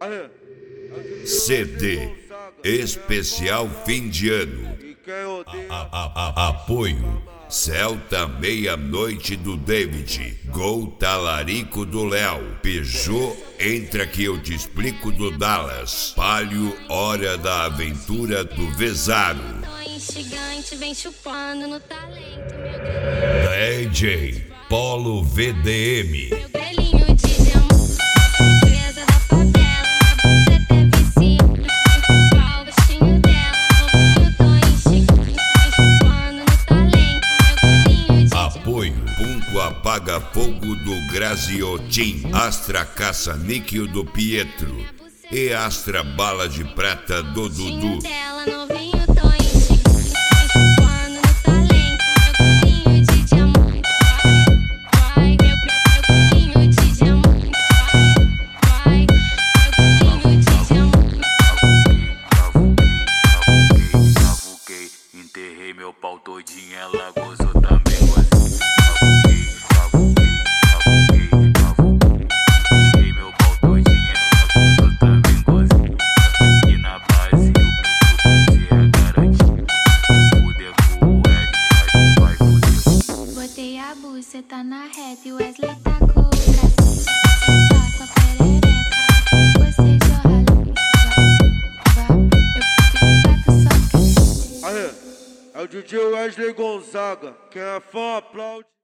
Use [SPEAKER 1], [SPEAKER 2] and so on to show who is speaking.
[SPEAKER 1] CD especial fim de ano. Apoio Celta Meia-Noite do David, Gol Talarico do Léo, Peugeot Entra Que Eu Te Explico do Dallas, Palio Hora da Aventura do Vezaro, DJ Polo VDM. Punco Apaga Fogo do Graziotin, Astra Caça-Níquel do Pietro e Astra Bala de Prata do Dudu.
[SPEAKER 2] Enterrei meu pau todinho, ela gozou também.
[SPEAKER 3] Você tá na reta e o Wesley tá com o cacete. Passa a perereca, você jorra
[SPEAKER 4] é o DJ Wesley Gonzaga, quem é fã aplaude.